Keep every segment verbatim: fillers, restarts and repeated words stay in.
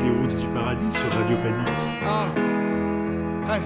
Les routes du paradis sur Radio Panique. Ah, hey.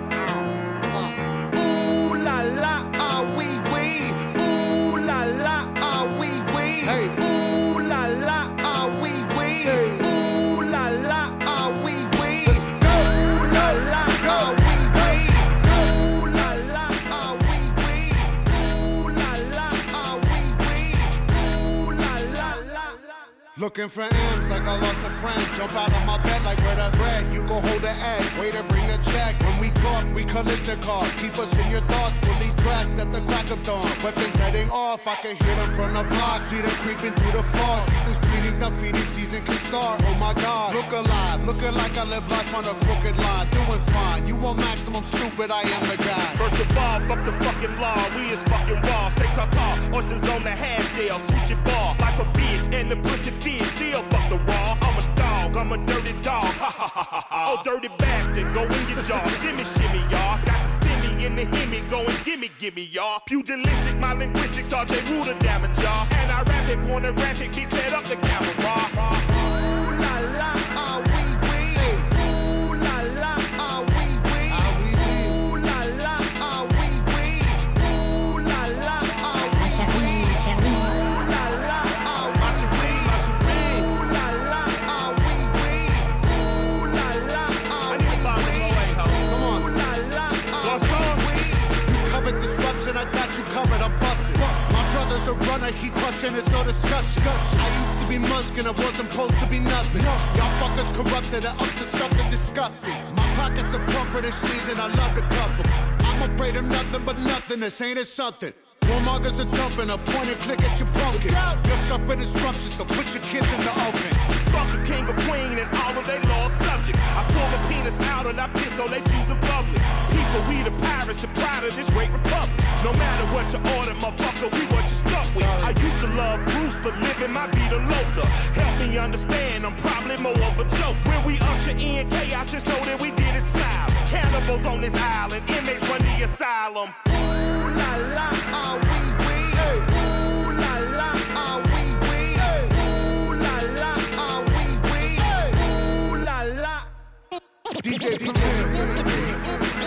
Ooh la la, ah oui oui. Ooh la la, ah oui oui. Hey. Ooh la la, ah oui oui. Hey. Ooh la la, ah oui oui. Ooh la la, ah oui oui. Ooh la la, ah oui oui. Ooh la la, ah oui oui. Ooh la la la. Looking for amps like I lost a friend. Jump out of my bed like where the bread. You go hold the egg, waiter bring the check. When we talk, we collision cars. Keep us in your thoughts, fully dressed at the crack of dawn. Weapons heading off, I can hear them from the block. See them creeping through the fog. Season's greetings, now feeding season can start. Oh my God, look alive, looking like I live life on a crooked line. Doing fine, you want maximum stupid, I am the guy. First of all, fuck the fucking law. We is fucking raw. Stay ta-ta, oysters on the half shell. Sushi bar, like a bitch, and the pussy fish. Still fuck the raw. I'm a dog, I'm a dirty dog. Ha ha ha ha ha. Oh, dirty bastard, go in your jaw. Shimmy, shimmy, y'all. Got the simmy in the hemi, go and gimme, gimme, y'all. Pugilistic, my linguistics, R J Ruder damage, y'all. And I rap it, pornographic, beat set up the camera. Ooh la la, ah oui oui. Ooh la la, ah oui oui. Ooh la la, ah oui oui. Ooh la la, ah oui oui. Ooh la la, ah oui oui. Ooh la la, ah oui oui. Ooh la la, ah oui oui. Ooh la la, ah oui oui. You covered disruption, I got you covered, I'm busting. My brother's a runner, he crushing, it's no discussion. I used to be muskin', I wasn't supposed to be nothing. Y'all fuckers corrupted and up to something disgusting. My pockets are plumper this season, I love the couple. I'm afraid of nothing but nothing, this ain't it something. Warmongers are dumping, a point and click at your pumpkin. You're suffering disruption, so put your kids in the oven. Fuck a king or queen and all of they lost subjects. I pull my penis out and I piss on they shoes in public. People, we the pirates, the pride of this great republic. No matter what you order, motherfucker, we what you stuck with. I used to love Bruce, but living my vida loca. Help me understand, I'm probably more of a joke. When we usher in chaos, just know that we did it smile. Cannibals on this island, inmates run the asylum. Ooh la la, ah oui oui. Ooh la la, ah oui oui. Ooh la la, ah oui oui. Ooh la la. D J, D J.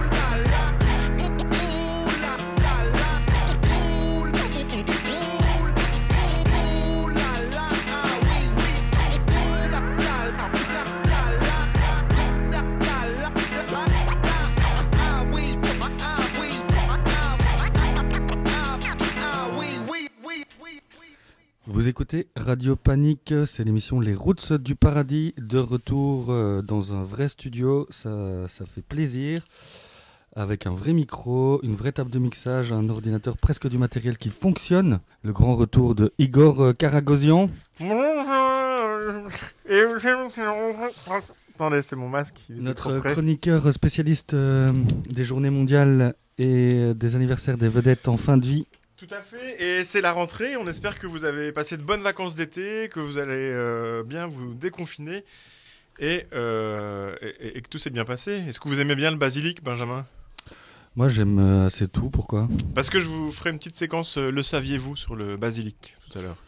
Vous écoutez Radio Panique, c'est l'émission Les Routes du Paradis, de retour euh, dans un vrai studio, ça, ça fait plaisir, avec un vrai micro, une vraie table de mixage, un ordinateur, presque du matériel qui fonctionne. Le grand retour de Igor euh, Karagosian. Attendez, c'est mon masque. Notre chroniqueur spécialiste euh, des journées mondiales et des anniversaires des vedettes en fin de vie. Tout à fait, et c'est la rentrée, on espère que vous avez passé de bonnes vacances d'été, que vous allez euh, bien vous déconfiner et, euh, et, et que tout s'est bien passé. Est-ce que vous aimez bien le basilic, Benjamin ? Moi j'aime euh, assez tout, pourquoi ? Parce que je vous ferai une petite séquence euh, Le saviez-vous sur le basilic tout à l'heure.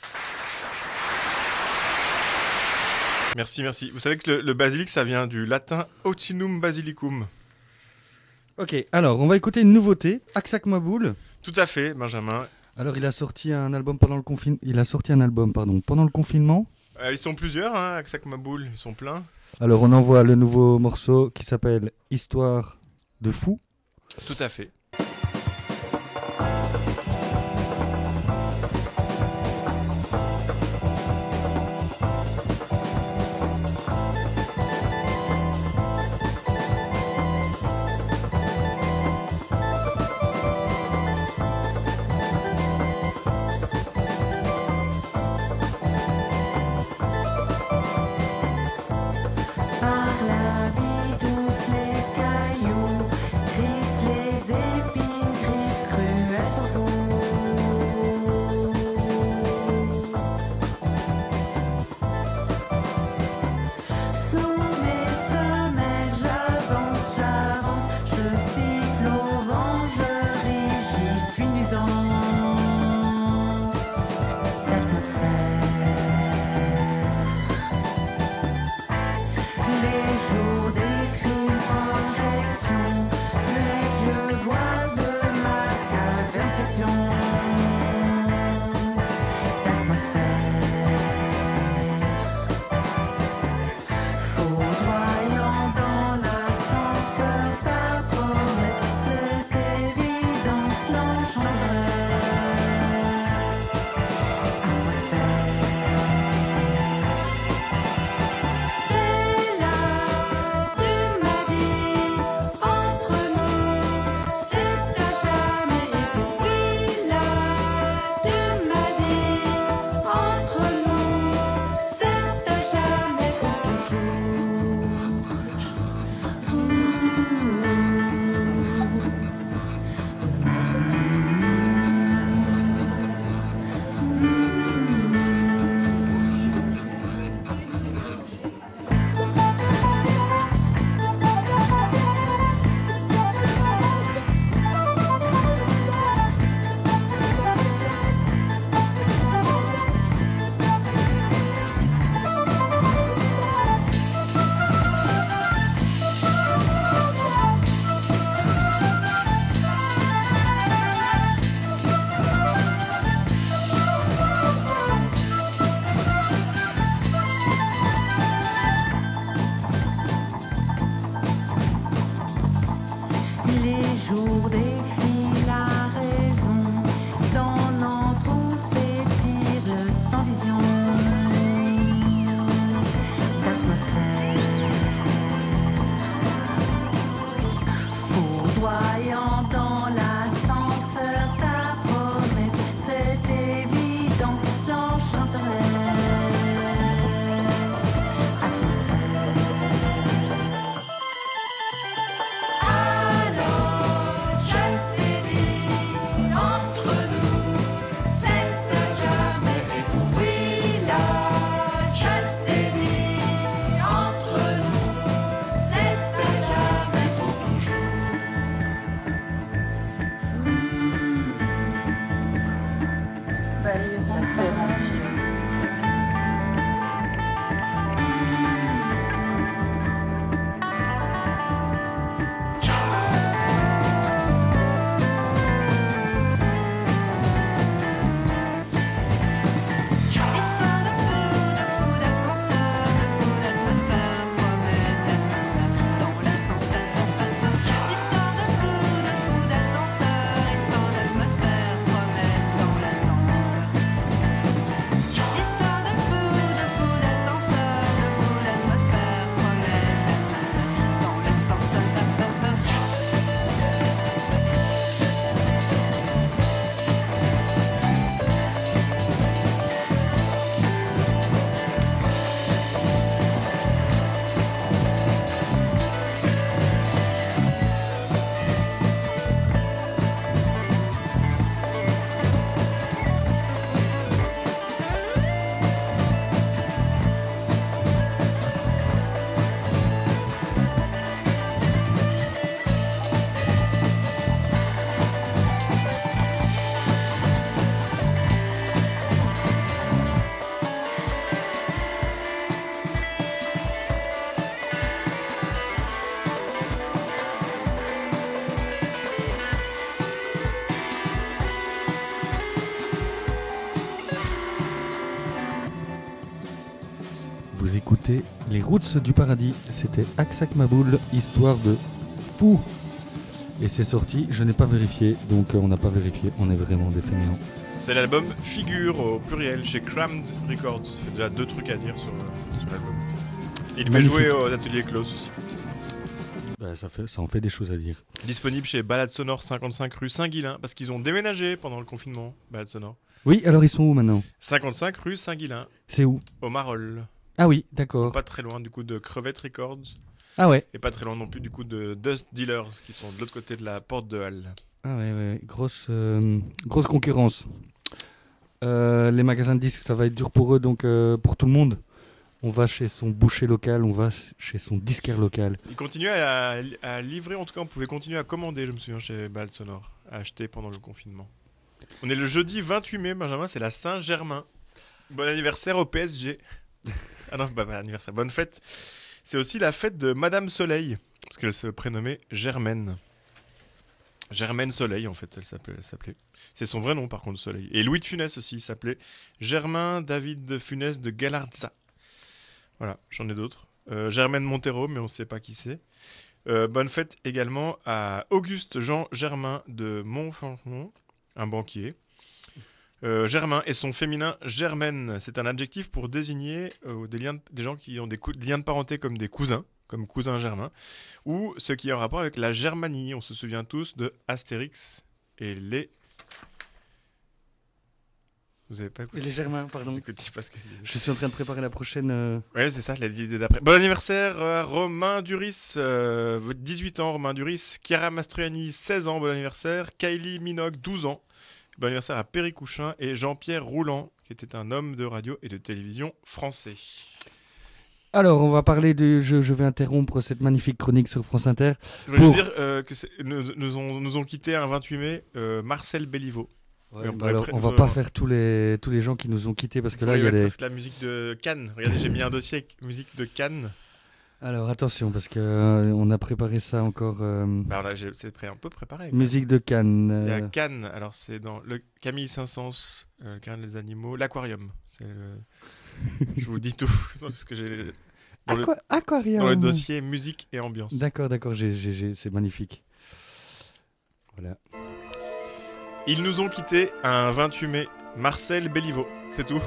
Merci, merci. Vous savez que le, le basilic ça vient du latin Occinum basilicum. Ok, alors on va écouter une nouveauté, Aksak Maboul. Tout à fait, Benjamin. Alors, il a sorti un album pendant le confin... il a sorti un album, pardon, pendant le confinement. Euh, ils sont plusieurs, hein, Aksak Maboul, ils sont pleins. Alors, on envoie le nouveau morceau qui s'appelle Histoire de fou. Tout à fait. Par la vie douce les cailloux, glissent les Vous écoutez les Roots du Paradis. C'était Aksak Maboul, histoire de fou. Et c'est sorti, je n'ai pas vérifié, donc euh, on n'a pas vérifié, on est vraiment des fainéants. C'est l'album Figure au pluriel chez Crammed Records. Ça fait déjà deux trucs à dire sur, euh, sur l'album. Il fait Magnifique. jouer aux ateliers Klaus aussi. Bah, ça, fait, ça en fait des choses à dire. Disponible chez Balade Sonore cinquante-cinq rue Saint-Guilain, parce qu'ils ont déménagé pendant le confinement, Balade Sonore. Oui, alors ils sont où maintenant? cinquante-cinq rue Saint-Guilain, C'est où? au Marolles. Ah oui, Ils sont d'accord. pas très loin du coup de Crevette Records, Ah ouais. et pas très loin non plus du coup de Dust Dealers, qui sont de l'autre côté de la porte de Halle. Ah ouais, ouais. Grosse, euh, grosse concurrence. Euh, les magasins de disques, ça va être dur pour eux, donc euh, pour tout le monde. On va chez son boucher local, on va chez son disquaire local. Ils continuaient à, à livrer, en tout cas on pouvait continuer à commander, je me souviens, chez Balade Sonore, à acheter pendant le confinement. On est le jeudi vingt-huit mai, Benjamin, c'est la Saint-Germain. Bon anniversaire au P S G. Ah non, bah, bah anniversaire, bonne fête. C'est aussi la fête de Madame Soleil, parce qu'elle se prénommait Germaine. Germaine Soleil, en fait, elle s'appelait. elle s'appelait. C'est son vrai nom, par contre, Soleil. Et Louis de Funès aussi, il s'appelait Germain David de Funès de Galarza. Voilà, j'en ai d'autres. Euh, Germaine Montero, mais on ne sait pas qui c'est. Euh, bonne fête également à Auguste Jean Germain de Montfaucon, un banquier. Euh, Germain et son féminin Germaine, c'est un adjectif pour désigner euh, des, liens de- des gens qui ont des, cou- des liens de parenté comme des cousins, comme cousin Germain, ou ce qui est en rapport avec la Germanie. On se souvient tous de Astérix et les... Vous avez pas écouté? Et les Germains, pardon. Écoutez, parce que... Je suis en train de préparer la prochaine. euh, Ouais, c'est ça, l'idée d'après. Bon anniversaire, euh, Romain Duris, euh, dix-huit ans, Romain Duris. Chiara Mastroianni, seize ans, bon anniversaire. Kylie Minogue, douze ans. Bon anniversaire à Perry Couchin et Jean-Pierre Rouland, qui était un homme de radio et de télévision français. Alors, on va parler de. Je, je vais interrompre cette magnifique chronique sur France Inter. Je voulais Pour- juste dire euh, que c'est- nous, nous ont, nous ont quitté un vingt-huit mai euh, Marcel Béliveau. Ouais, Et on bah pourrait alors, pré- on va euh, pas faire tous les, tous les gens qui nous ont quittés parce que là, il y a mettre des. presque la musique de Cannes. Regardez, j'ai mis un dossier avec musique de Cannes. Alors, attention, parce que euh, on a préparé ça encore. euh, Bah, là, j'ai- c'est prêt, un peu préparé. musique de Cannes. Il y a euh, Cannes, alors c'est dans le Camille Saint-Saëns, euh, le Cannes des animaux, l'aquarium. C'est le- Je vous dis tout dans ce que j'ai dans, le... Aqua- Aquarium. dans le dossier musique et ambiance. D'accord, d'accord, j'ai, j'ai, j'ai- c'est magnifique. Voilà. Ils nous ont quittés un vingt-huit mai. Marcel Béliveau, c'est tout.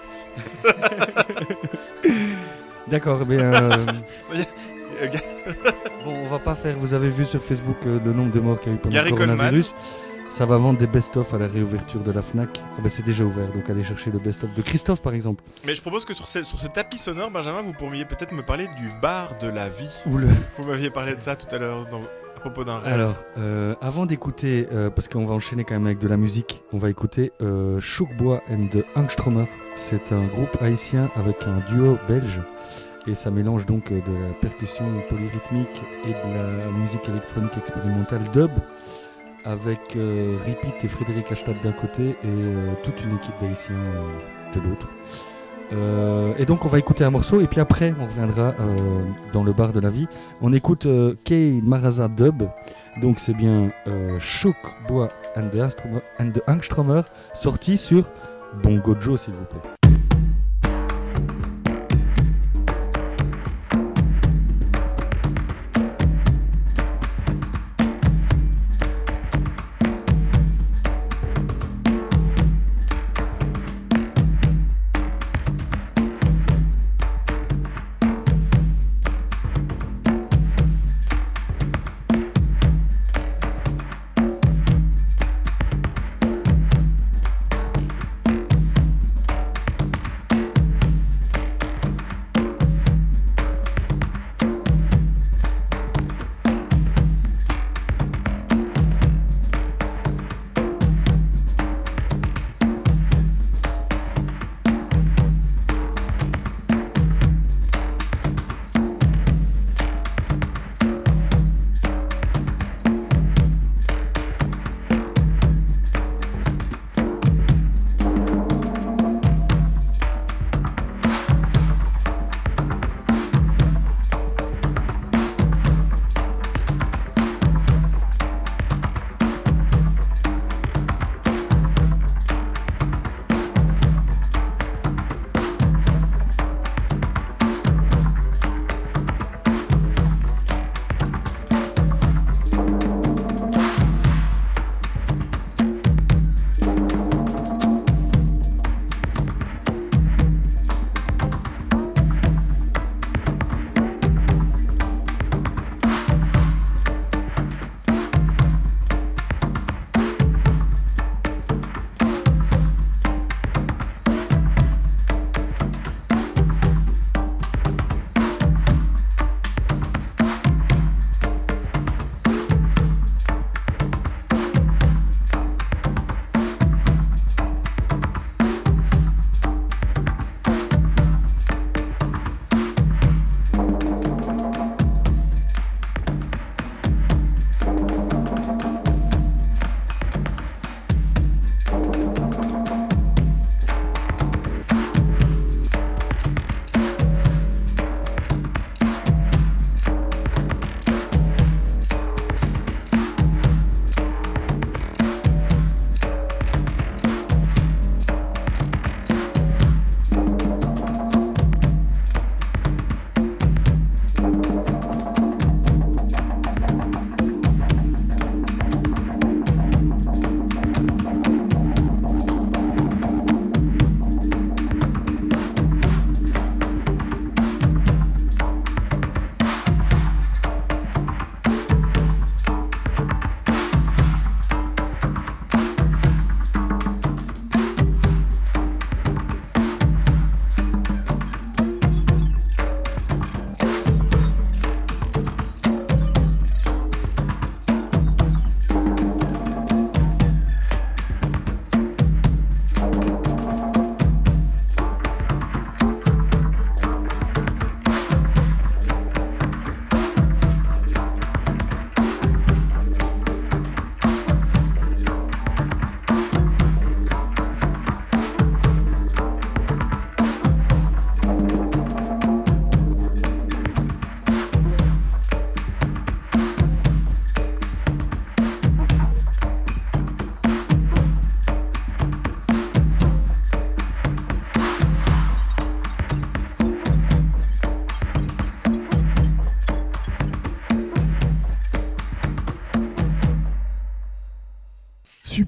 D'accord, mais euh, Euh, Ga- bon, on va pas faire. Vous avez vu sur Facebook euh, le nombre de morts qu'il y a eu pendant Gary le coronavirus. Ça va vendre des best-of à la réouverture de la Fnac. Ah ben, c'est déjà ouvert, donc allez chercher le best-of de Christophe par exemple. Mais je propose que sur ce, sur ce tapis sonore, Benjamin, vous pourriez peut-être me parler du bar de la vie. Ou le... Vous m'aviez parlé de ça tout à l'heure dans- à propos d'un rêve. Alors, euh, avant d'écouter, euh, parce qu'on va enchaîner quand même avec de la musique, on va écouter euh, Choukbois and the Angstromer. C'est un groupe haïtien avec un duo belge. Et ça mélange donc euh, de la percussion polyrythmique et de la musique électronique expérimentale dub, avec euh, Repeat et Frédéric Achetad d'un côté et euh, toute une équipe d'haïtiens euh, de l'autre. Euh, et donc on va écouter un morceau et puis après on reviendra euh, dans le bar de la vie. On écoute euh, Kay Maraza Dub, donc c'est bien euh, Chouk Bois and the, Angstromer, and the Angstromer, sorti sur Bongo Joe s'il vous plaît. Thank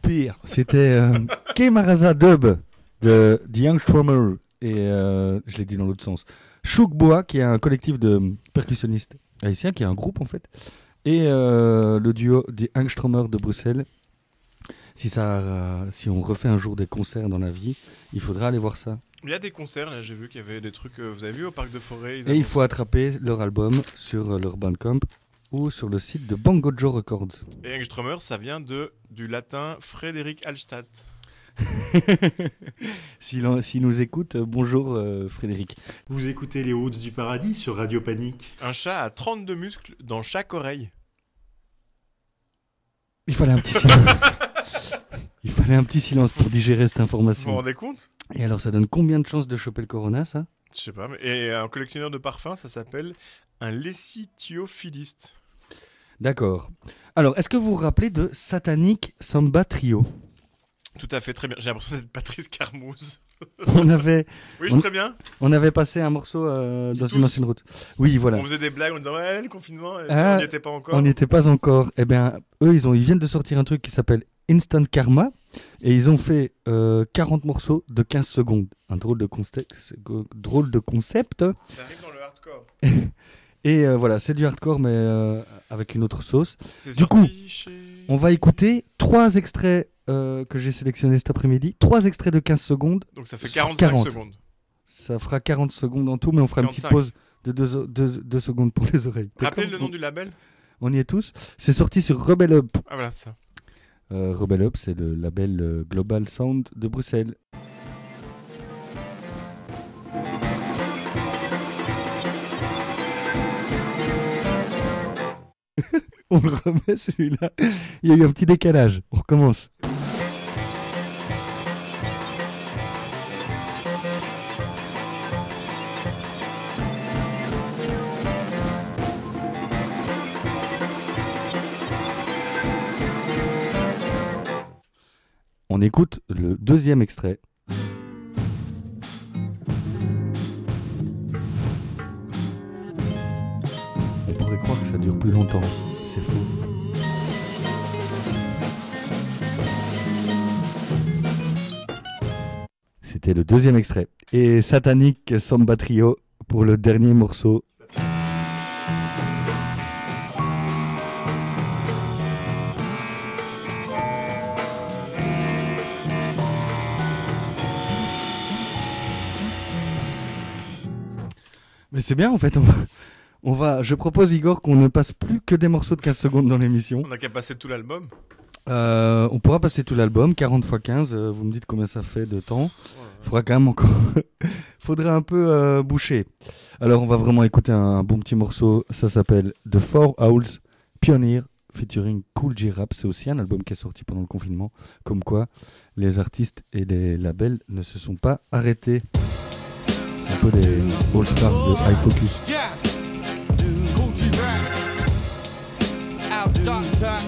super. C'était euh, Kemaraza Dub de The Youngstrummer et euh, je l'ai dit dans l'autre sens. Chouk Boa, qui est un collectif de percussionnistes haïtiens, qui est un groupe en fait, et euh, le duo The Youngstrummer de Bruxelles. Si, ça, euh, si on refait un jour des concerts dans la vie, il faudra aller voir ça. Il y a des concerts, là, j'ai vu qu'il y avait des trucs, euh, vous avez vu au Parc de Forêt. Et il faut attraper leur album sur leur Bandcamp ou sur le site de Bongo Joe Records. Et Engströmer, ça vient de, du latin Frédéric Hallstatt. S'il, en, s'il nous écoute, euh, bonjour euh, Frédéric. Vous écoutez les Routes du Paradis sur Radio Panique. Un chat a trente-deux muscles dans chaque oreille. Il fallait un petit silence. Il fallait un petit silence pour digérer cette Vous vous information. rendez compte ? Et alors, ça donne combien de chances de choper le corona, ça ? Je sais pas, mais... et un collectionneur de parfums, ça s'appelle un lessithiophiliste. D'accord. Alors, est-ce que vous vous rappelez de Satanic Samba Trio ? Tout à fait, très bien. J'ai l'impression d'être Patrice Carmouze. On avait, Oui, On- très bien. on avait passé un morceau euh, dans Tous. une ancienne route. Oui, voilà. On faisait des blagues en disant ouais, le confinement, et Ah, ça, on n'y était pas encore. On n'y était pas encore. Eh bien, eux, ils, ont, ils viennent de sortir un truc qui s'appelle Instant Karma. Et ils ont fait euh, quarante morceaux de quinze secondes. Un drôle de, concept, drôle de concept. Ça arrive dans le hardcore. Et euh, voilà, c'est du hardcore, mais euh, avec une autre sauce. C'est Du sorti coup, chez... On va écouter trois extraits euh, que j'ai sélectionnés cet après-midi. Trois extraits de quinze secondes. Donc ça fait sur quarante-cinq quarante. secondes. Ça fera quarante secondes en tout, mais on fera une petite quarante-cinq. pause de deux secondes pour les oreilles. Rappelez D'accord le nom du label. On y est tous. C'est sorti sur Rebel Up. Ah voilà, ça. Euh, Rebel Up, c'est le label euh, Global Sound de Bruxelles. On le remet celui-là. Il y a eu un petit décalage. On recommence. On écoute le deuxième extrait. On pourrait croire que ça dure plus longtemps. C'est faux. C'était le deuxième extrait. Et Satanic Samba Trio pour le dernier morceau. Mais c'est bien en fait, on va, on va, je propose Igor qu'on ne passe plus que des morceaux de quinze secondes dans l'émission. On n'a qu'à passer tout l'album. Euh, on pourra passer tout l'album, quarante fois quinze, euh, vous me dites combien ça fait de temps. Il faudra quand même encore, faudrait un peu euh, boucher. Alors on va vraiment écouter un, un bon petit morceau, ça s'appelle The Four Owls Pioneer featuring Cool J Rap. C'est aussi un album qui est sorti pendant le confinement, comme quoi les artistes et les labels ne se sont pas arrêtés. C'est un peu les All-Stars de High Focus. Yeah. Gucci rap. Out doctor.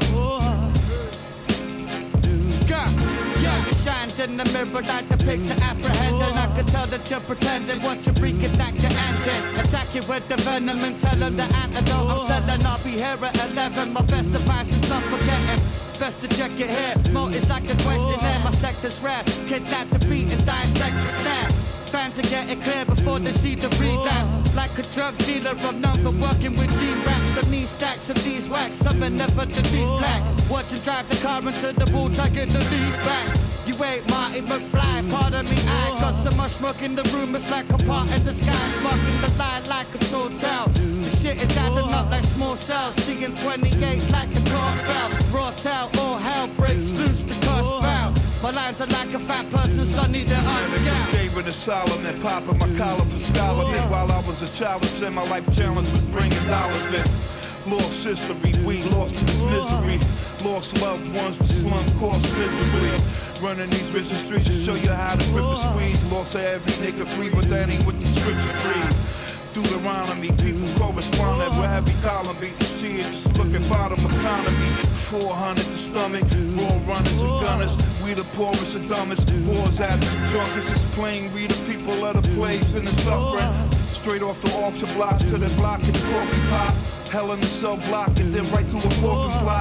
Scott. Yeah, it shines in the mirror like the picture apprehending. I can tell that you're pretending. Once you reconnect the ending. Attack you with the venom and tell them the antidote. I'm selling, I'll be here at eleven. My best advice is not forgetting. Best to check it here. Motives like a questionnaire. My sector's rare. Kidnap the beat and dissect the snare. Fans are getting clear before they see the relapse. Like a drug dealer, I'm known for working with G-Raps. And these stacks of these wax, some are never the lead flags. Watch him drive the car into the wall, try get the lead back. You ain't Marty McFly, pardon me, I got so much smoke in the room, it's like a part in the sky. Sparking the line like a tall towel. The shit is adding up like small cells. Seeing twenty-eight like the court bell. Raw tail, all hell breaks loose, the cuss foul. My lines are like a fat person, sunny to us. Day with a Solomon, popping my collar for scholarship. While I was a child, and my life challenge was bringing dollars in. Lost history, we lost in this misery. Lost loved ones, the slum cost miserably. Running these rich streets to show you how to rip a squeeze. Lost every nigga free, but that ain't what the scriptures read. Deuteronomy, people correspond at where heavy column beat. See it, just look at bottom economy. four hundred the stomach, raw runners and gunners. We the poorest and dumbest, wars addicts and drunkards. It's plain, we the people of the plagues and the suffering. Straight off the auction blocks to the block and the coffee pot. Hell in the cell block and then right to a coffin plot.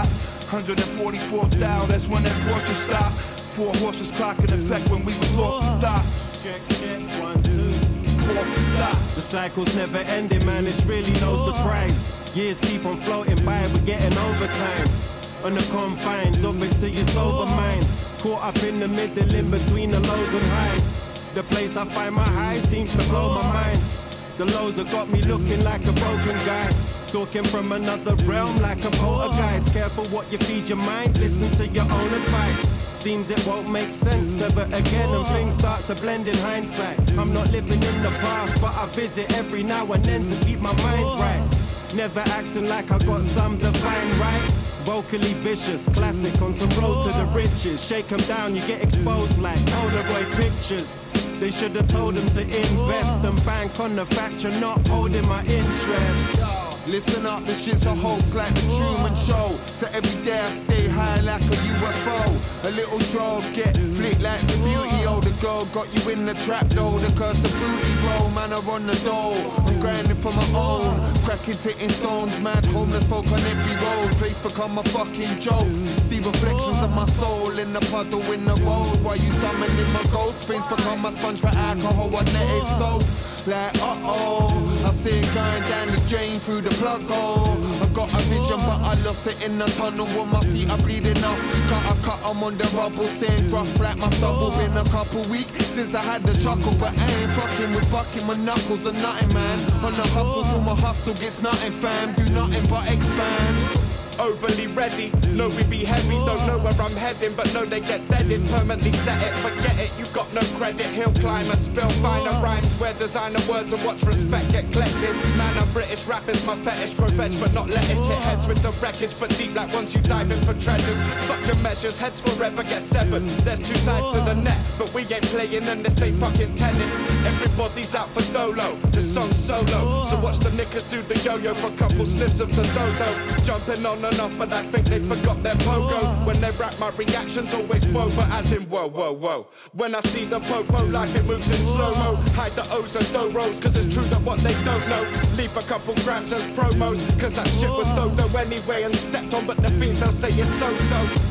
one hundred forty-four thou, that's when that Porsche stopped. Four horses clock in effect when we was off the docks. Check, check, one, two. Off the dock. The cycle's never ending, man, it's really no surprise. Years keep on floating by, we're getting overtime. On the confines of it to your sober mind. Caught up in the middle, in between the lows and highs. The place I find my highs seems to blow my mind. The lows have got me looking like a broken guy. Talking from another realm like a poltergeist. Careful what you feed your mind, listen to your own advice. Seems it won't make sense ever again, and things start to blend in hindsight. I'm not living in the past, but I visit every now and then to keep my mind right. Never acting like I got some divine right. Vocally vicious, classic on some road to the riches. Shake them down, you get exposed like Polaroid pictures. They should have told them to invest and bank on the fact you're not holding my interest. Listen up, this shit's a hoax like the Truman Show. So every day I stay high like a U F O. A little drug get flicked like the beauty. Oh, the girl got you in the trap though. The curse of booty, bro, man, I run the door. I'm grinding for my own. Crackers hitting stones, mad homeless folk on every road. Place become a fucking joke. See reflections of my soul in the puddle in the road. While you summoning my ghost, things become a sponge for alcohol. I let it soak. Like uh-oh, I see it going down the drain through the plug hole. I got a vision but I lost it in the tunnel. When my feet are bleeding off, cut a cut, I'm on the rubble. Staying rough like my stubble. Been a couple weeks since I had the chuckle. But I ain't fucking with bucking my knuckles or nothing, man. On the hustle till my hustle gets nothing, fam. Do nothing but expand. Overly ready, know we be heavy. Don't know where I'm heading, but know they get deaded. Permanently set it, forget it, you got no credit. Hill climber, spill finer rhymes. Where designer words and watch respect get collected. Man, I'm British rappers, my fetish. Grow veg, but not lettuce. Hit heads with the wreckage, but deep like once you dive in for treasures. Fuck your measures, heads forever get severed. There's two sides to the net, but we ain't playing and this ain't fucking tennis. Everybody's out for dolo, the song's solo. So watch the niggas do the yo-yo for a couple sniffs of the dodo. Jumping on enough, but I think they forgot their pogo. When they rap, my reactions always whoa, but as in whoa, whoa, whoa. When I see the popo, life it moves in slow-mo. Hide the O's and do-ros, cause it's true that what they don't know. Leave a couple grams as promos, cause that shit was dodo anyway and stepped on, but the fiends they'll say it's so-so.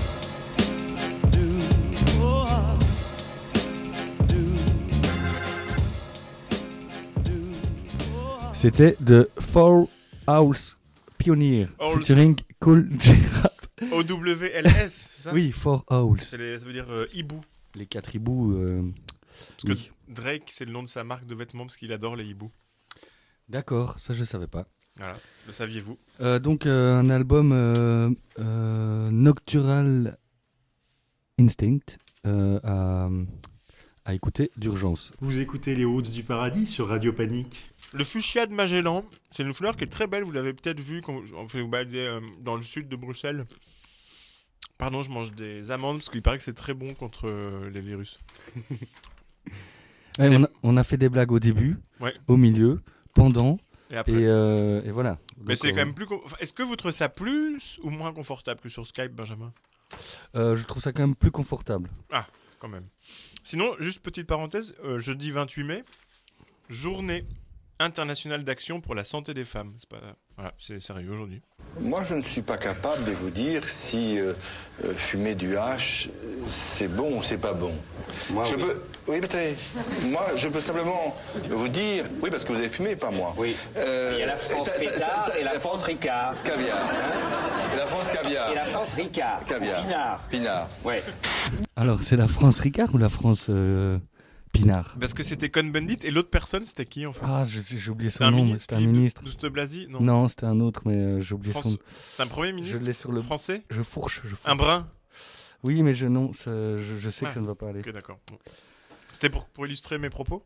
C'était de Four Owls Pioneer Owls. featuring Cool J-Rap. O W L S, c'est ça? Oui, Four Owls. C'est les- ça veut dire euh, hibou. Les quatre hiboux. euh, Parce oui. que Drake, c'est le nom de sa marque de vêtements parce qu'il adore les hiboux. D'accord, ça je savais pas. Voilà, le saviez-vous? Euh, donc euh, un album euh, euh, Noctural Instinct euh, à, à écouter d'urgence. Vous écoutez les Routes du Paradis sur Radio Panique. Le fuchsia de Magellan, c'est une fleur qui est très belle, vous l'avez peut-être vu quand on fait vous balader euh, dans le sud de Bruxelles. Pardon, je mange des amandes parce qu'il paraît que c'est très bon contre euh, les virus. Ouais, C'est- on, a, on a fait des blagues au début, Ouais. au milieu, pendant, Et après. et, euh, et voilà. Mais Donc, c'est euh, quand même plus. con- enfin, est-ce que vous trouvez ça plus ou moins confortable que sur Skype, Benjamin? euh, je trouve ça quand même plus confortable. Quand même. Sinon, juste petite parenthèse, euh, jeudi vingt-huit mai, journée internationale d'action pour la santé des femmes. C'est pas... Voilà, c'est sérieux aujourd'hui. Moi, je ne suis pas capable de vous dire si euh, euh, fumer du hache, euh, c'est bon ou c'est pas bon. Moi, je oui. peux, oui, mais attendez, moi, je peux simplement vous dire, oui, parce que vous avez fumé, pas moi. Oui. Euh, Il y a la France ça- ça- Pétard ça- et la la France Ricard. Caviar. Hein. Et la France caviar. Et la France Ricard. Caviar. Pinard. Pinard. Ouais. Alors, c'est la France Ricard ou la France euh, Pinard? Parce que c'était Cohn-Bendit et l'autre personne, c'était qui en fait? Ah, je- j'ai oublié C'était son un nom, mini- mais c'était un Philippe ministre. Douste-Blazy? Non. Non, c'était un autre, mais euh, j'ai oublié France- son. C'est un premier ministre Je l'ai sur le. français? Je fourche, je fourche. Un brun? Oui, mais je non, ça- je, je sais Ah. que ça ne va pas aller. Ok, d'accord. Bon. C'était pour, pour illustrer mes propos?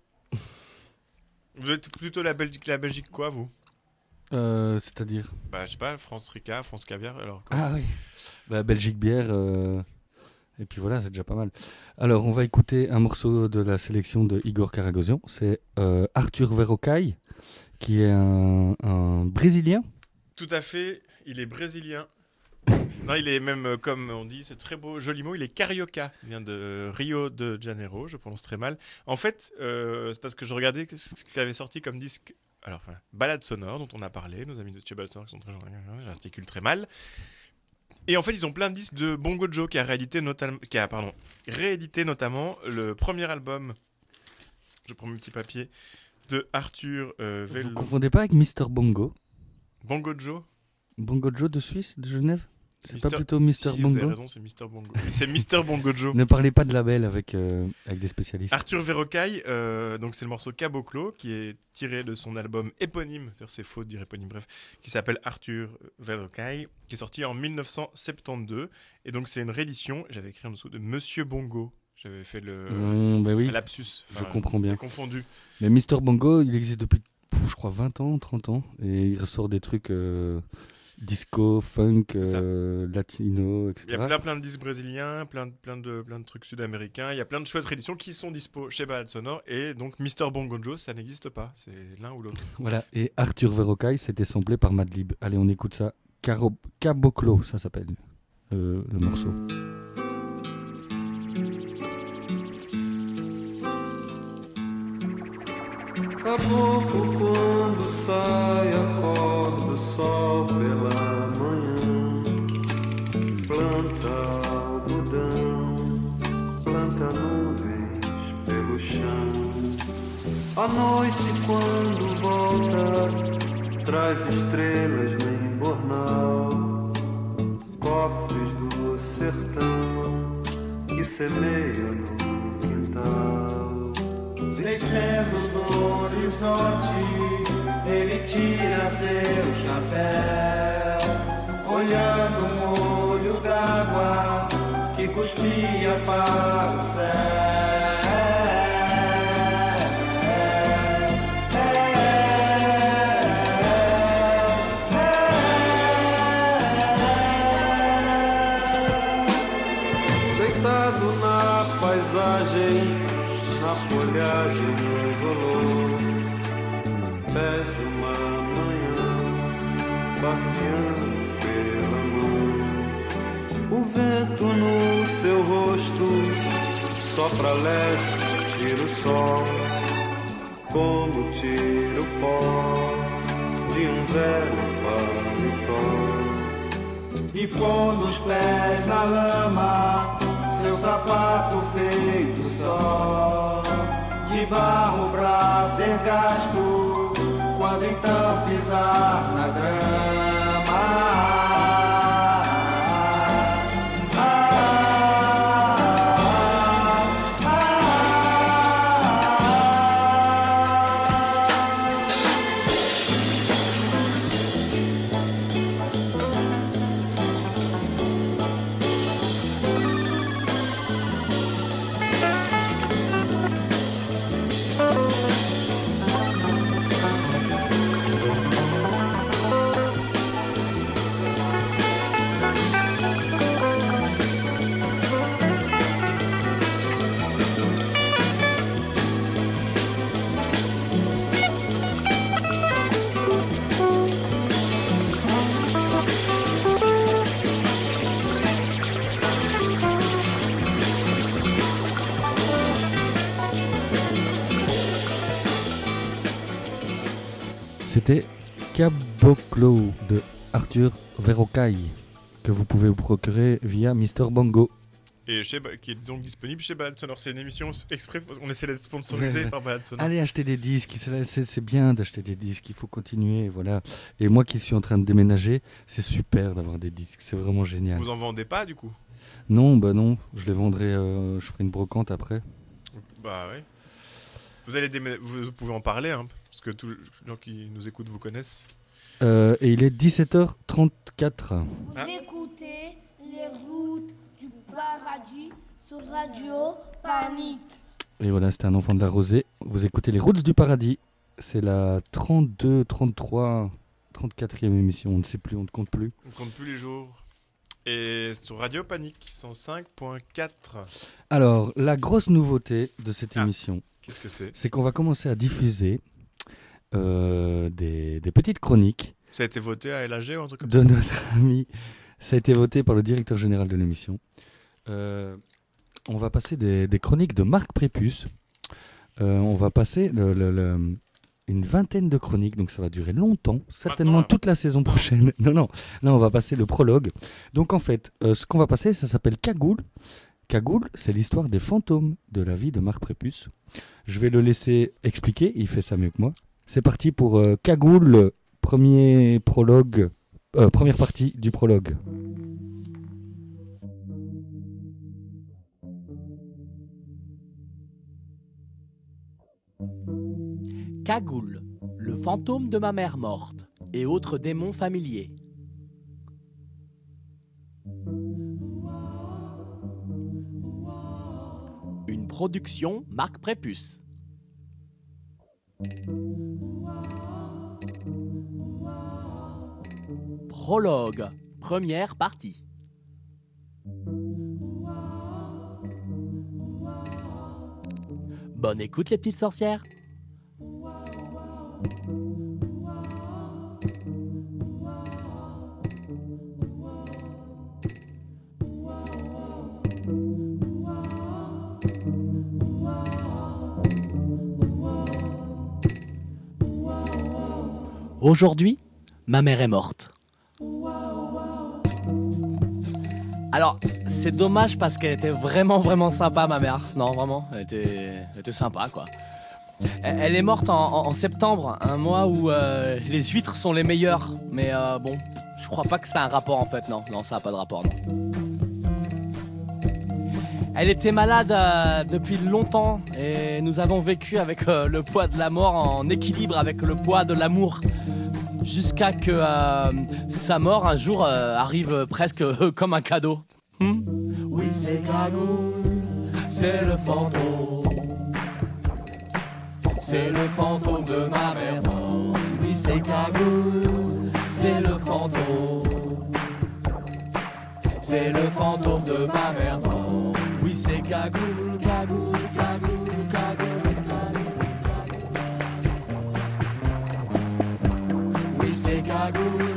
Vous êtes plutôt la Belgique, la Belgique quoi, vous? Euh, C'est-à-dire. Bah, je sais pas, France Ricard, France Caviar, alors quoi? Ah oui. Bah, Belgique bière. euh, Et puis voilà, c'est déjà pas mal. Alors, on va écouter un morceau de la sélection de Igor Karagosian. C'est euh, Arthur Verocai, qui est un, un Brésilien. Tout à fait, il est brésilien. Non, il est même, euh, comme on dit, c'est très beau, joli mot, il est carioca. Il vient de Rio de Janeiro, je prononce très mal. En fait, euh, c'est parce que je regardais ce qu'il avait sorti comme disque. Alors, voilà, Balade sonore, dont on a parlé, nos amis de chez Balade sonore qui sont très gentils, j'articule très mal. Et en fait, ils ont plein de disques de Bongo Joe qui a réédité, notam- qui a, pardon, réédité notamment le premier album, je prends mon petit papier, de Arthur euh, Vous Vel... ne confondez pas avec mister Bongo? Bongo Joe. Bongo Joe de Suisse, de Genève? C'est Mister pas plutôt mister Si, vous avez Bongo? raison, c'est mister Bongo. C'est mister Bongo Joe. Ne parlez pas de label avec, euh, avec des spécialistes. Arthur Verrocaille, euh, donc c'est le morceau Caboclo qui est tiré de son album éponyme, d'ailleurs c'est faux de dire éponyme, bref, qui s'appelle Arthur Verrocaille, qui est sorti en dix-neuf cent soixante-douze. Et donc c'est une réédition, j'avais écrit en dessous, de Monsieur Bongo. J'avais fait le Mmh, bah oui, un lapsus. je comprends bien. j'ai confondu. Mais mister Bongo, il existe depuis, pff, je crois, vingt ans, trente ans. Et il ressort des trucs euh, disco, funk, C'est ça. euh, latino, Il y a et cetera. plein, plein de disques brésiliens, plein, de- plein, de, plein de trucs sud-américains. Il y a plein de chouettes rééditions qui sont dispo chez Balade Sonore. Et donc mister Bongo Joe, ça n'existe pas. C'est l'un ou l'autre. Voilà. Et Arthur Verrocaille, c'était samplé par Madlib. Allez, on écoute ça. Caro- Caboclo, ça s'appelle, euh, le morceau. Caboclo, quando sai, acorda o sol pela manhã. Planta algodão, planta nuvens pelo chão. À noite, quando volta, traz estrelas no embornal. Cofres do sertão que semeiam no quintal. Descendo do horizonte, ele tira seu chapéu, olhando um olho d'água que cuspia para o céu. Deitado na paisagem, na folhagem rolou, pés de uma manhã, passeando pela mão. O vento no seu rosto sopra leve, tira o sol, como tira o pó de um velho paletó. E pondo os pés na lama, seu sapato feito só, de barro pra ser gasto, quando então pisar na grama. C'était Caboclo de Arthur Verrocaille, que vous pouvez vous procurer via mister Bongo. Et chez, Ba- qui est donc disponible chez Balade Sonore. C'est une émission exprès parce qu'on essaie d'être sponsorisé Ouais, ouais. par Balade Sonore. Allez acheter des disques, c'est, c'est- c'est bien d'acheter des disques, il faut continuer, voilà. Et moi qui suis en train de déménager, c'est super d'avoir des disques, c'est vraiment génial. Vous en vendez pas du coup? Non, bah non, je les vendrai, euh, je ferai une brocante après. Bah ouais. Vous allez démé- vous pouvez en parler, hein, parce que tous les gens qui nous écoutent vous connaissent. Euh, et il est dix-sept heures trente-quatre. Vous Hein écoutez les routes du paradis sur Radio Panique. Et voilà, c'était un enfant de la rosée. Vous écoutez les Routes du Paradis. C'est la trente-deux, trente-trois, trente-quatrième émission, on ne sait plus, on ne compte plus. On compte plus les jours. Et sur Radio Panique cent cinq point quatre. Alors, la grosse nouveauté de cette Ah. émission, Qu'est-ce que c'est? c'est qu'on va commencer à diffuser euh, des, des petites chroniques Ça a été voté à L A G ou un truc comme de ça? notre ami. Ça a été voté par le directeur général de l'émission. Euh, on va passer des, des chroniques de Marc Prépuce. Euh, on va passer le, le- le- une vingtaine de chroniques, donc ça va durer longtemps, certainement Maintenant, toute la saison prochaine. Non, non, là on va passer le prologue. Donc en fait, euh, ce qu'on va passer, ça s'appelle Cagoule. Cagoule, c'est l'histoire des fantômes de la vie de Marc Prépuce. Je vais le laisser expliquer, il fait ça mieux que moi. C'est parti pour euh, Cagoule, premier prologue, euh, première partie du prologue. Cagoule, le fantôme de ma mère morte et autres démons familiers. Une production Marc Prépuce. Prologue, première partie. Bonne écoute les petites sorcières. Aujourd'hui, ma mère est morte. Alors, c'est dommage parce qu'elle était vraiment, vraiment sympa, ma mère. Non, vraiment, elle était, elle était sympa, quoi. Elle, elle est morte en, en, en septembre, un mois où euh, les huîtres sont les meilleures. Mais euh, bon, je crois pas que ça a un rapport, en fait. Non, non, ça n'a pas de rapport, non. Elle était malade euh, depuis longtemps et nous avons vécu avec euh, le poids de la mort en équilibre avec le poids de l'amour. Jusqu'à que euh, sa mort un jour euh, arrive presque euh, comme un cadeau. Hmm? Oui, c'est Cagoule, c'est le fantôme. C'est le fantôme de ma mère morte. Oui, c'est Cagoule, c'est le fantôme. C'est le fantôme de ma mère morte. Oui, c'est Cagoule, Cagoule, Cagoule, Cagoule, Cagoule. Oui, c'est Cagoule,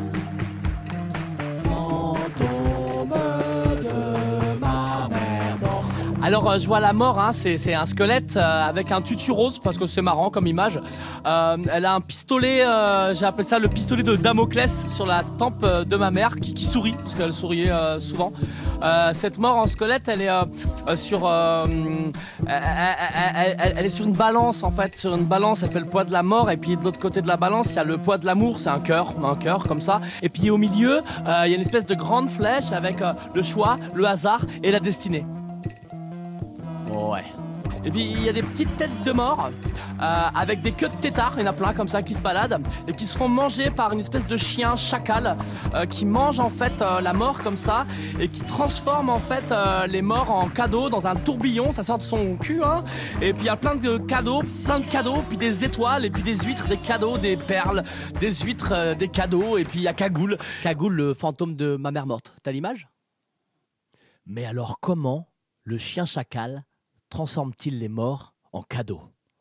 fantôme de ma mère morte. Alors, euh, je vois la mort, hein, c'est, c'est un squelette euh, avec un tutu rose, parce que c'est marrant comme image. Euh, elle a un pistolet, euh, j'ai appelé ça le pistolet de Damoclès sur la tempe euh, de ma mère, qui, qui sourit, parce qu'elle souriait euh, souvent. Euh, cette mort en squelette, elle est euh, euh, sur, euh, elle, elle, elle, elle est sur une balance en fait, sur une balance. Elle fait le poids de la mort et puis de l'autre côté de la balance, il y a le poids de l'amour. C'est un cœur, un cœur comme ça. Et puis au milieu, euh, il y a une espèce de grande flèche avec euh, le choix, le hasard et la destinée. Ouais. Et puis il y a des petites têtes de mort euh, avec des queues de têtards, il y en a plein comme ça qui se baladent et qui se font manger par une espèce de chien chacal euh, qui mange en fait euh, la mort comme ça et qui transforme en fait euh, les morts en cadeaux dans un tourbillon, ça sort de son cul hein. Et puis il y a plein de cadeaux, plein de cadeaux, puis des étoiles et puis des huîtres, des cadeaux, des perles, des huîtres, euh, des cadeaux et puis il y a Cagoule, Cagoule le fantôme de ma mère morte. T'as l'image ? Mais alors comment le chien chacal transforme-t-il les morts en cadeaux ?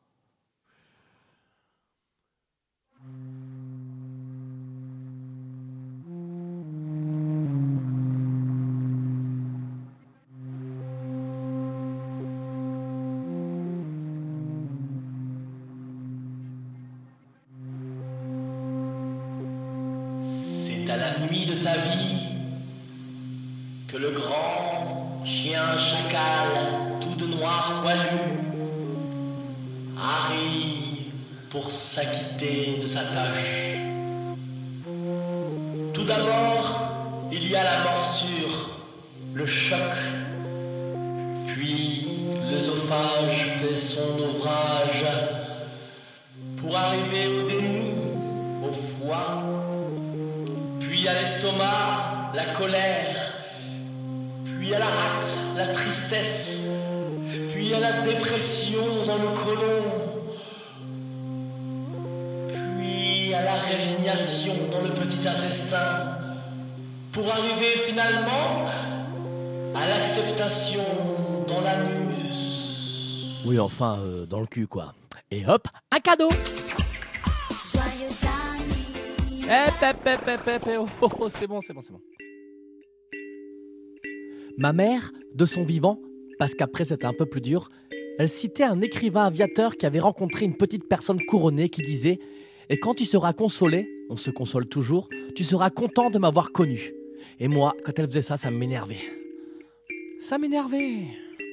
C'est à la nuit de ta vie que le grand chien chacal tout de noir poilu arrive pour s'acquitter de sa tâche. Tout d'abord, il y a la morsure, le choc, puis l'œsophage fait son ouvrage pour arriver au déni, au foie, puis à l'estomac, la colère, puis à la rate, la tristesse, puis à la dépression dans le côlon, puis à la résignation dans le petit intestin, pour arriver finalement à l'acceptation dans l'anus. Oui, enfin, euh, dans le cul, quoi. Et hop, un cadeau. Eh, pep, pep, pep, pep, oh, oh, oh, c'est bon, c'est bon, c'est bon. Ma mère, de son vivant, parce qu'après c'était un peu plus dur, Elle citait un écrivain aviateur qui avait rencontré une petite personne couronnée qui disait « Et quand tu seras consolé, on se console toujours, tu seras content de m'avoir connu. » Et moi, quand elle faisait ça, ça m'énervait. Ça m'énervait.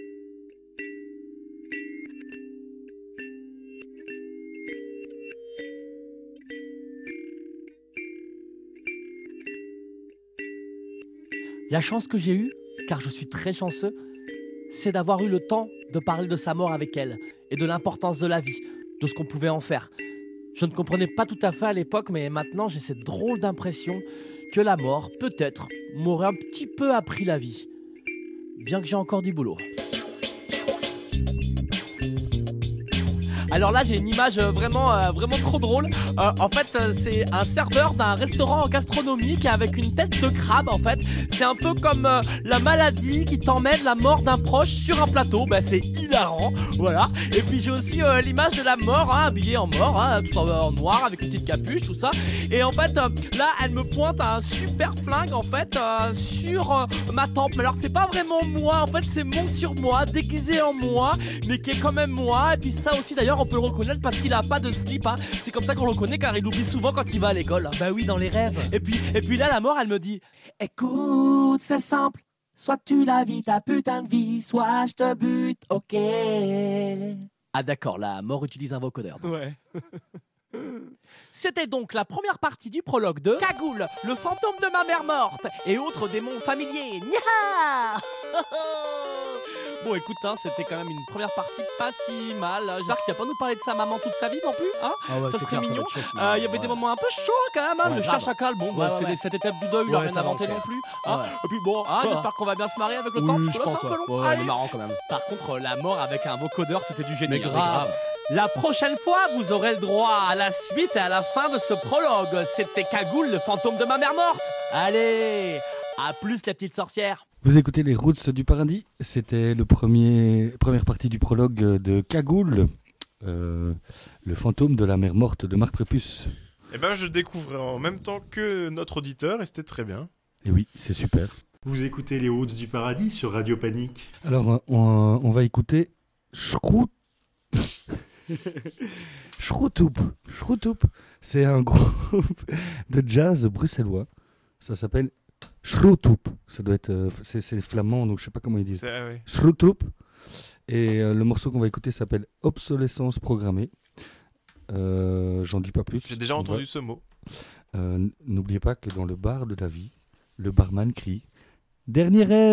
La chance que j'ai eue, car je suis très chanceux, c'est d'avoir eu le temps de parler de sa mort avec elle et de l'importance de la vie, de ce qu'on pouvait en faire. Je ne comprenais pas tout à fait à l'époque, mais maintenant j'ai cette drôle d'impression que la mort, peut-être, m'aurait un petit peu appris la vie. Bien que j'ai encore du boulot. Alors là, j'ai une image vraiment, euh, vraiment trop drôle. Euh, en fait, euh, c'est un serveur d'un restaurant gastronomique avec une tête de crabe, en fait. C'est un peu comme euh, la maladie qui t'emmène la mort d'un proche sur un plateau. Bah, c'est hilarant, voilà. Et puis j'ai aussi euh, l'image de la mort, hein, habillée en mort, hein, tout en, en noir, avec une petite capuche, tout ça. Et en fait, euh, là, elle me pointe un super flingue, en fait, euh, sur euh, ma tempe. Alors, c'est pas vraiment moi, en fait, c'est mon sur moi, déguisé en moi, mais qui est quand même moi. Et puis ça aussi, d'ailleurs, on peut le reconnaître parce qu'il a pas de slip, hein. C'est comme ça qu'on le reconnaît, car il oublie souvent quand il va à l'école. Bah oui, dans les rêves. Et puis, et puis là, la mort, elle me dit « Écoute, c'est simple. Soit tu la vis ta putain de vie, soit je te bute, ok. » Ah d'accord, la mort utilise un vocodeur. Donc. Ouais. C'était donc la première partie du prologue de Cagoule, le fantôme de ma mère morte et autres démons familiers. Nya. Bon écoute, hein, c'était quand même une première partie pas si mal. J'espère qu'il va pas nous parler de sa maman toute sa vie non plus, hein. Ah ouais, ça serait clair, mignon. Il euh, y avait ouais. des moments un peu chauds quand même, hein. Ouais, le chat chacal, bon, ouais, bah, ouais, c'est ouais. cette étape du deuil, il a rien inventé non plus. Hein. Ouais. Et puis bon, hein, ouais. j'espère qu'on va bien se marier avec le oui, temps, parce que là c'est un peu long. Ouais, c'est marrant quand même. Par contre, la mort avec un vocodeur, c'était du génie. Mais grave. grave. La prochaine fois, vous aurez le droit à la suite et à la fin de ce prologue. C'était Cagoule, le fantôme de ma mère morte. Allez, à plus les petites sorcières. Vous écoutez les Roots du Paradis. C'était le premier première partie du prologue de Cagoule, euh, le fantôme de la mère morte de Marc Prépuce. Eh ben, je découvrais en même temps que notre auditeur et c'était très bien. Et oui, c'est super. Vous écoutez les Roots du Paradis sur Radio Panique. Alors, on, on va écouter Schrout. Schroutoup. Schroutoup. C'est un groupe de jazz bruxellois. Ça s'appelle Schroutoup. Ça doit être, euh, c'est, c'est flamand, donc je sais pas comment ils disent. C'est, oui. Schroutoup. Et euh, le morceau qu'on va écouter s'appelle Obsolescence programmée. Euh, j'en dis pas plus. J'ai déjà entendu ce mot. Euh, n- n'oubliez pas que dans le bar de la vie, le barman crie « Dernier rêve !»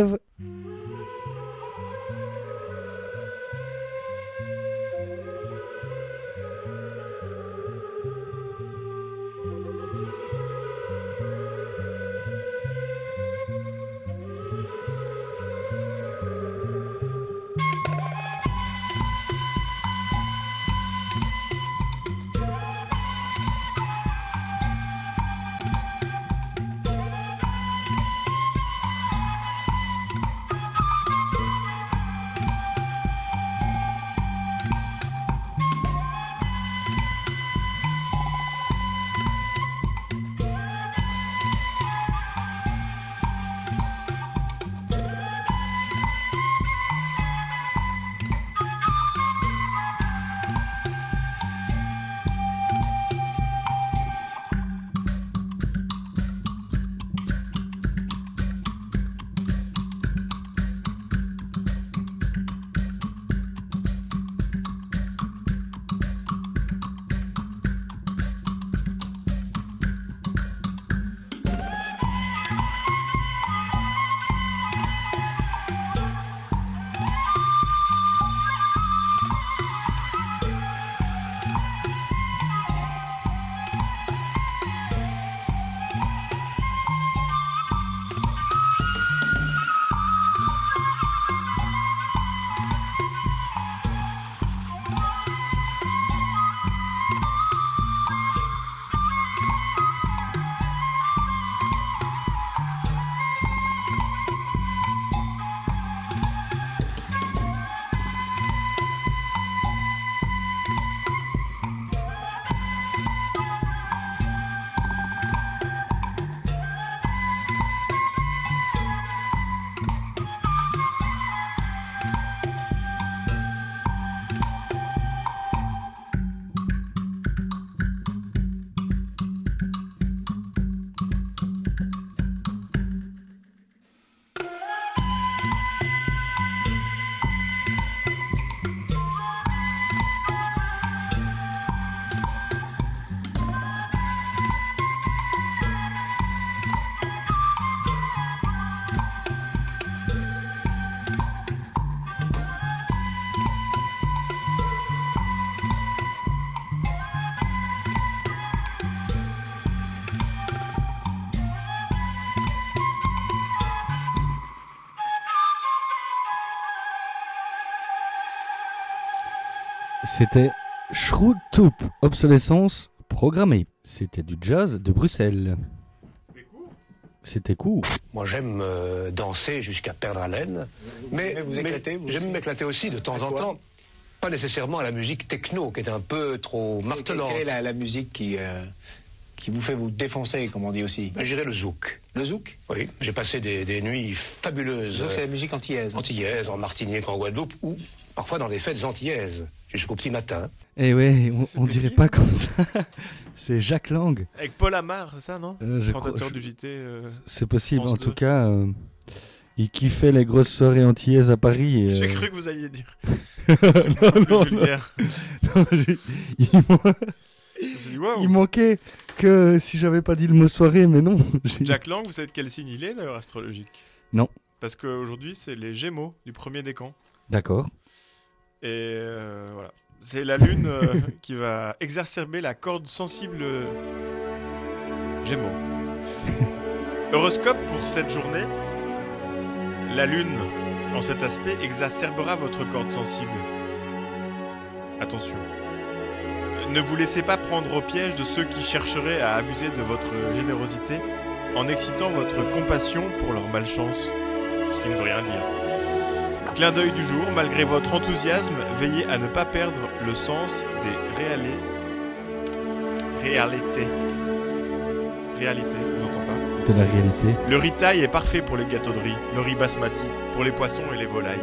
C'était Schroetoop, obsolescence programmée. C'était du jazz de Bruxelles. C'était court. C'était court. Moi, j'aime euh, danser jusqu'à perdre haleine, mais, mais vous éclatez, vous j'aime aussi. m'éclater aussi de temps À en quoi temps. Pas nécessairement à la musique techno, qui est un peu trop martelante. Quelle est la, la musique qui, euh, qui vous fait vous défoncer, comme on dit aussi? Ben, je dirais le zouk. Le zouk? Oui, j'ai passé des, des nuits fabuleuses. Le zouk, c'est la musique antillaise. Antillaise, en Martinique, en Guadeloupe, ou parfois dans des fêtes antillaises, jusqu'au petit matin. Eh ouais, on, on dirait pas comme ça. C'est Jacques Lang. Avec Paul Amar, c'est ça, non Euh, je Présentateur crois- du J T. euh, C'est possible, France en deux. tout cas. euh, il kiffait les grosses soirées antillaises à Paris. Et, J'ai euh, cru que vous alliez dire. non, non, non. Vulgaire. Non, j'ai- il, man- Je me suis dit, waouh. il manquait que si j'avais pas dit le mot soirée, mais non. j'ai- Jack Lang, vous savez de quel signe il est d'ailleurs astrologique? Non. Parce qu'aujourd'hui, c'est les Gémeaux du premier décan. D'accord. Et euh, voilà. C'est la Lune euh, qui va exacerber la corde sensible euh, Gémeaux. Horoscope pour cette journée. La Lune, en cet aspect, exacerbera votre corde sensible. Attention. Ne vous laissez pas prendre au piège de ceux qui chercheraient à abuser de votre générosité en excitant votre compassion pour leur malchance. Ce qui ne veut rien dire. Clin d'œil du jour, malgré votre enthousiasme, veillez à ne pas perdre le sens des réalités. Réalités. Réalité, je vous entends pas. De la réalité. Le riz thaï est parfait pour les gâteaux de riz, le riz basmati, pour les poissons et les volailles.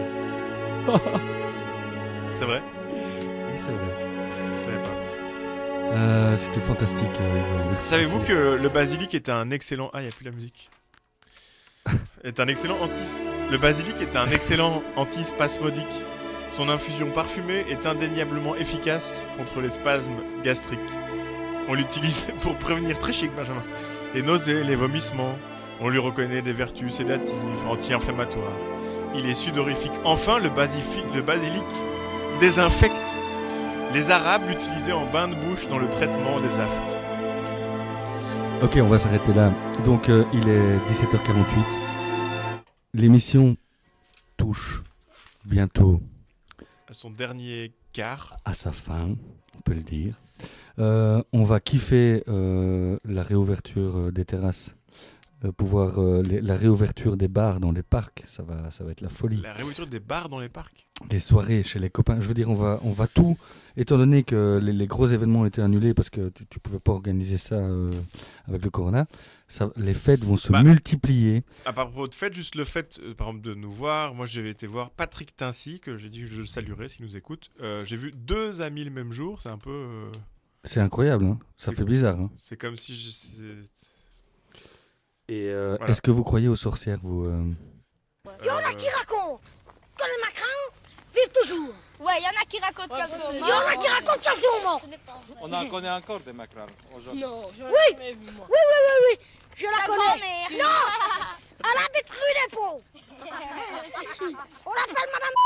C'est vrai? Oui, c'est vrai. Je savais pas. Euh, C'était fantastique. euh, merci. Savez-vous que le basilic est un excellent... Ah, il n'y a plus la musique. est un excellent anti... Le basilic est un excellent antispasmodique. Son infusion parfumée est indéniablement efficace contre les spasmes gastriques. On l'utilise pour prévenir, très chic Benjamin, les nausées, les vomissements. On lui reconnaît des vertus sédatives, anti-inflammatoires. Il est sudorifique. Enfin, le, basifi- le basilic désinfecte. Les Arabes l'utilisaient en bain de bouche dans le traitement des aftes. Ok, on va s'arrêter là. Donc, euh, il est dix-sept heures quarante-huit. L'émission touche bientôt À son dernier quart. à sa fin, on peut le dire. Euh, on va kiffer euh, la réouverture euh, des terrasses, euh, pouvoir euh, les- la réouverture des bars dans les parcs, ça va, ça va être la folie. La réouverture des bars dans les parcs. Les soirées chez les copains, je veux dire, on va, on va tout, étant donné que les, les gros événements ont été annulés parce que tu, ne pouvais pas organiser ça euh, avec le corona, ça, les fêtes vont se Bah, multiplier. À propos de fête, juste le fait, euh, par exemple, de nous voir. Moi, j'ai été voir Patrick Tincy, que j'ai dit que je le saluerais s'il nous écoute. Euh, j'ai vu deux amis le même jour. C'est un peu. euh, C'est incroyable, hein, ça c'est- fait bizarre. Hein. C'est comme si. je- c'est- Et euh, Voilà. est-ce que vous croyez aux sorcières, vous euh Il y en a qui racontent que les Macron vivent toujours. Ouais, il y en a qui racontent qu'elles sont mortes. Il y en a qui racontent qu'elles sont mortes. On en connaît encore des macrales aujourd'hui. Non, oui. Oui, oui, oui, oui. Je la, Ta connais. grand-mère. Non, elle habite rue des Ponts. On l'appelle Madame.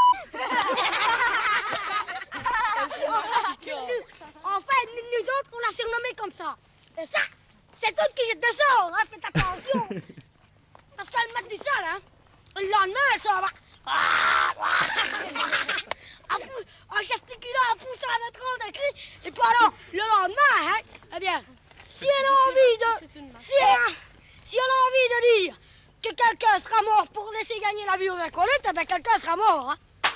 Enfin, nous, nous autres, on l'a surnommée comme ça. Et ça, c'est tout qui jette dessous, hein, faites attention. Parce qu'elle met du sol, hein. Le lendemain, elle s'en va. Ah, ah, en gesticulant, en poussant la tronc de cri. Et puis alors, le lendemain, hein, eh bien, si elle a envie de... Si elle a, si elle a envie de dire que quelqu'un sera mort pour laisser gagner la vie aux acolytes, eh bien, quelqu'un sera mort, hein.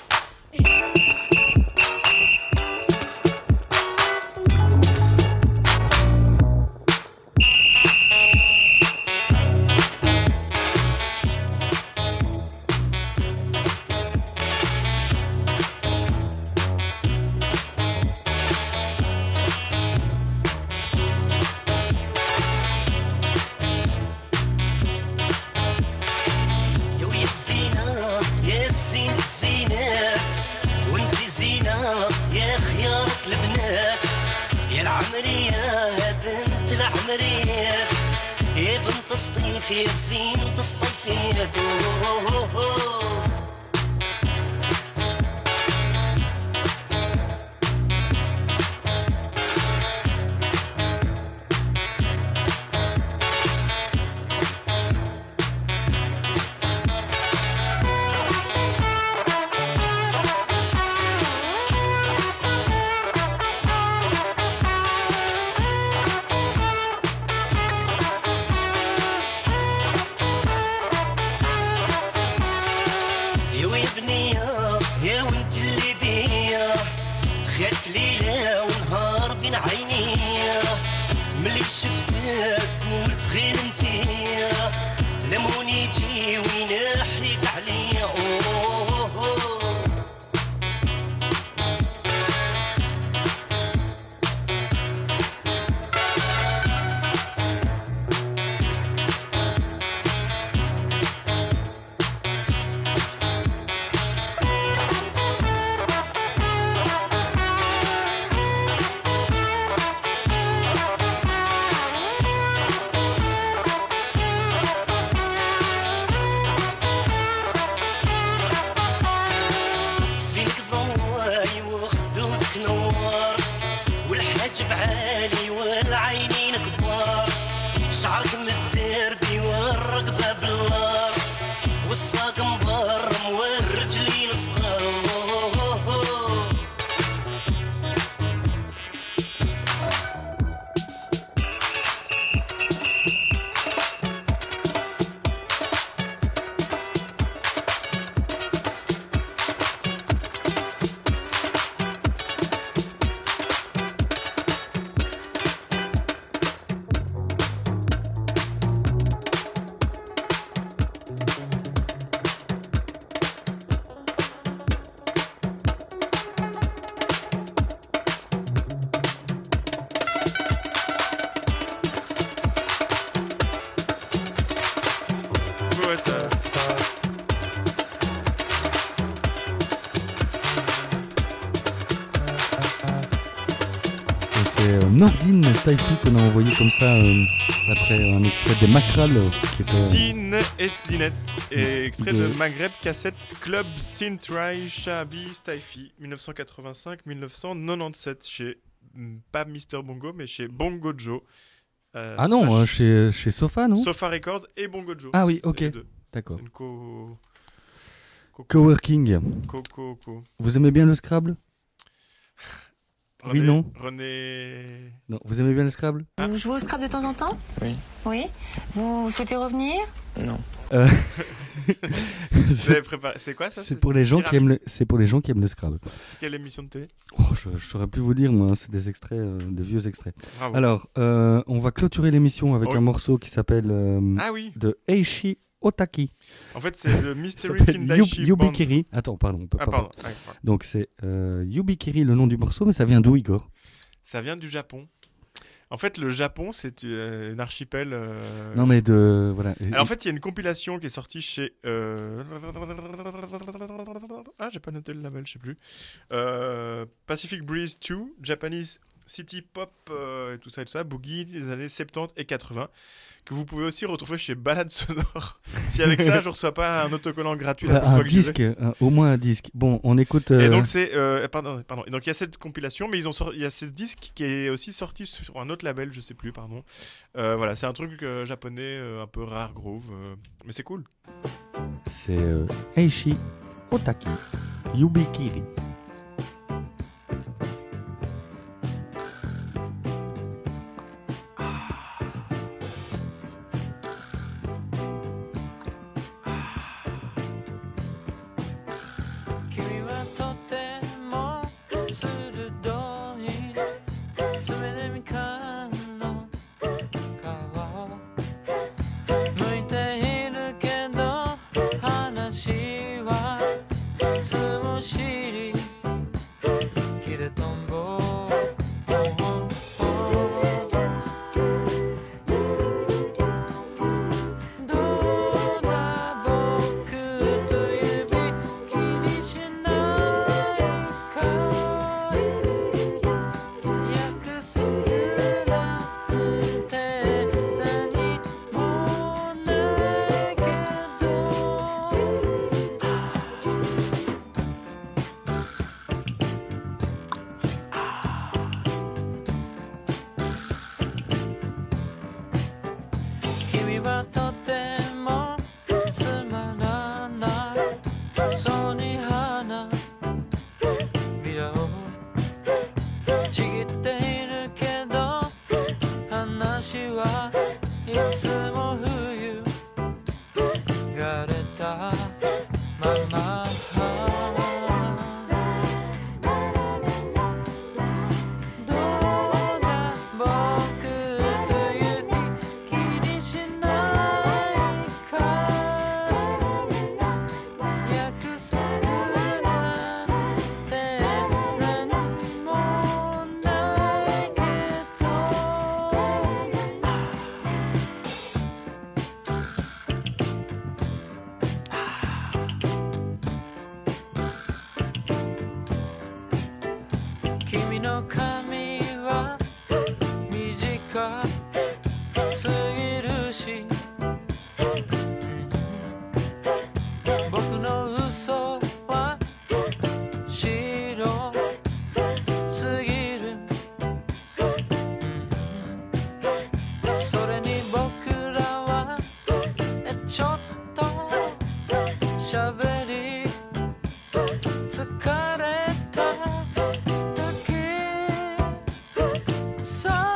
يا ويا الزينة يا الزين الزينات وانت زينة يا خيارة البنات يا العمرية يا بنت العمريات يا بنت الصيف يا الزين الصيفيات الشفتك قلت خير انتي لمون يجي وينحرق عليا أوه أوه. زينك ضواي وخدودك نوار والحاجب عالي والعينين كبار شعرك متدربي والرقبة بالنار والساق مبرم والرجلين صغار Ouais, ça. Et c'est euh, Nordine Staifi qu'on a envoyé comme ça euh, après un extrait des Macral euh, qui était. Zine et Zinette, et extrait de, de- Maghreb Cassette Club Sintrai Shabi Staifi dix-neuf cent quatre-vingt-cinq dix-neuf cent quatre-vingt-dix-sept chez mm, pas Mister Bongo mais chez Bongo Joe. Euh, Ah non, slash- euh, chez, chez Sofa, non Sofa Records et Bongo Joe. Ah oui, C'est ok. les deux. D'accord. C'est une co... co- Coworking. co- co- co- Vous aimez bien le Scrabble Oui, René- non René... Non. Vous aimez bien le Scrabble Vous jouez au Scrabble de temps en temps? Oui. Oui. Vous souhaitez revenir? Non. Euh, Vous avez préparé... C'est quoi ça C'est pour les gens qui aiment Pyramide. le, c'est pour les gens qui aiment le Scrabble. C'est quelle émission de télé? Oh, je, je saurais plus vous dire, moi. hein, C'est des extraits, euh, des vieux extraits. Bravo. Alors, euh, on va clôturer l'émission avec Oui. un morceau qui s'appelle euh, Ah oui. de Eishi Otaki. En fait, c'est le Ça Mystery s'appelle Kindaichi Yub- Band. Yubikiri. Attends, pardon. on peut Ah, pas pardon. parler. Ah, pardon. Donc c'est euh, Yubikiri le nom du morceau, mais ça vient d'où, Igor? Ça vient du Japon. En fait, le Japon, c'est euh, un archipel. euh, Non mais de voilà. Alors, en fait, il y a une compilation qui est sortie chez. euh, Ah, j'ai pas noté le label, je sais plus. Euh, Pacific Breeze deux, Japanese City Pop euh, et tout ça et tout ça, Boogie des années soixante-dix et quatre-vingts, que vous pouvez aussi retrouver chez Balade Sonore. Si avec ça, je reçois pas un autocollant gratuit la Euh, prochaine un fois que j'y disque, vais. un- au moins un disque. Bon, on écoute. Et euh, donc c'est euh, pardon pardon. Et donc il y a cette compilation, mais ils ont sor- il y a ce disque qui est aussi sorti sur un autre label, je sais plus, pardon. Euh, voilà, c'est un truc euh, japonais euh, un peu rare groove, euh, mais c'est cool. C'est euh, Eishi Otaki Yubikiri. の髪は短すぎるし僕の嘘は白すぎるそれに僕らはちょっと喋り疲れただけさ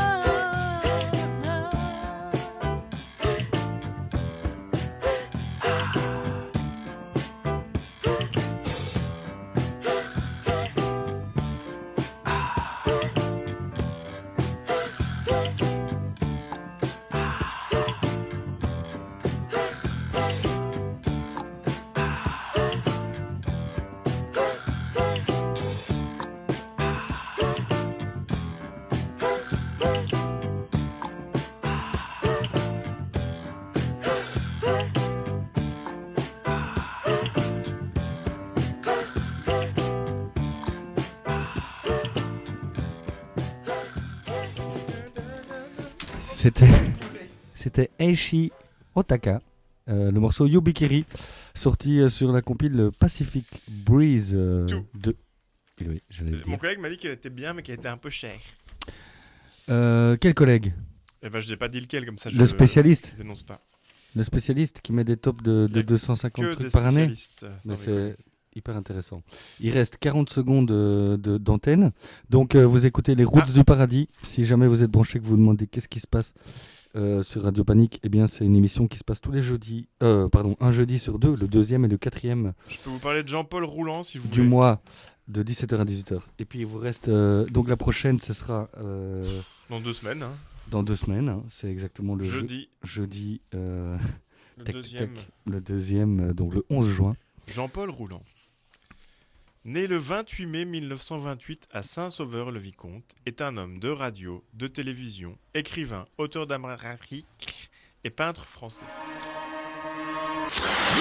C'était, c'était Eishi Otaka, euh, le morceau Yubikiri, sorti euh, sur la compile Pacific Breeze euh, deux. Et oui, j'allais le Mon dire. collègue m'a dit qu'elle était bien, mais qu'elle était un peu chère. Euh, quel collègue? Eh ben, je n'ai pas dit lequel, comme ça je Le spécialiste. je dénonce pas. Le spécialiste qui met des tops de, Il y de a deux cent cinquante que trucs des par année. spécialistes dans Mais les c'est collègues. hyper intéressant. Il reste quarante secondes euh, de, d'antenne. Donc euh, vous écoutez les Routes Ah. du Paradis. Si jamais vous êtes branché, que vous vous demandez qu'est-ce qui se passe euh, sur Radio Panique, eh bien c'est une émission qui se passe tous les jeudis. Euh, pardon, un jeudi sur deux, le deuxième et le quatrième Je peux vous parler de Jean-Paul Roulant, si vous du voulez. mois de dix-sept heures à dix-huit heures. Et puis il vous reste... euh, donc la prochaine, ce sera... euh, Dans deux semaines. Hein. Dans deux semaines, hein. C'est exactement le je- Jeudi. jeudi euh, Le tac, deuxième. tac, le deuxième, euh, donc le onze juin. Jean-Paul Roulant. Né le vingt-huit mai mille neuf cent vingt-huit à Saint-Sauveur-le-Vicomte, est un homme de radio, de télévision, écrivain, auteur dramatique et peintre français.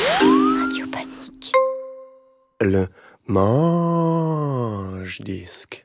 Radio Panique. Le mange-disque.